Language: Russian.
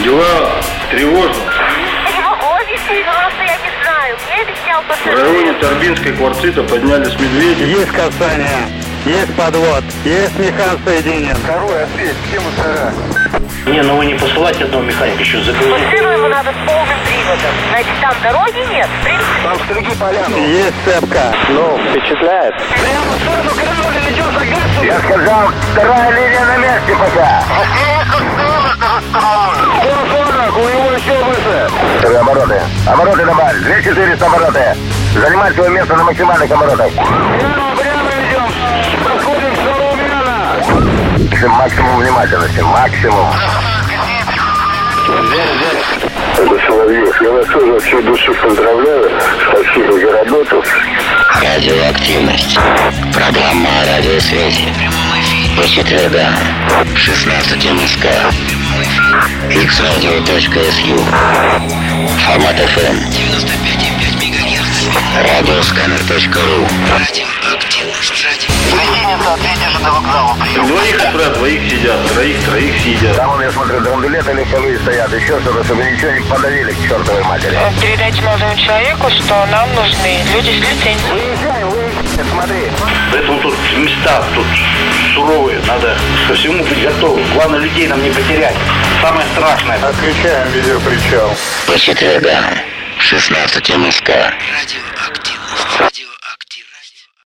Дела тревожные. Я не могу объяснить, потому что я не знаю. Мне обещал В пассажир. районе Торбинской квартита поднялись медведи. Есть касание, есть подвод, есть механ соединен. Второй ответь, все мусора. Не, ну вы не посылайте одного механика, еще загрузить. Машину ему надо с полным приводом. Значит, там дороги нет. В принципе, Там стриги поляну. Есть цепка. Ну, впечатляет. Прямо в сторону корабля идет за газом. Я сказал, вторая линия на месте пока. 140, у него еще выше. Вторые обороты. Обороты добавь. 2400 обороты. Занимать свое место на максимальных оборотах. Прямо идем. Подходим к Сарумяна. Максимум внимательности. Максимум. Это Соловьев. Я вас тоже от всей души поздравляю. Спасибо за работу. Радиоактивность. Программа о радиосвязи. По четвергам. 16 МСК. xradio.su. Формат FM. 95,5 МГц. Радиосканер.ру. Радиоактивность. Гостиница, ответишь до вокзала. Двоих отправят, двоих сидят, троих сидят. Там, я смотрю, драндулеты легковые стоят, еще что-то, чтобы ничего не подавили к чертовой матери. Передайте молодому человеку, что нам нужны люди с лицензией. Выезжай, смотри. Поэтому тут места тут суровые, надо ко всему быть готовым. Главное, людей нам не потерять. Самое страшное. Отключаем видеопричал. По четвергам. 16 МСК. Радиоактивность.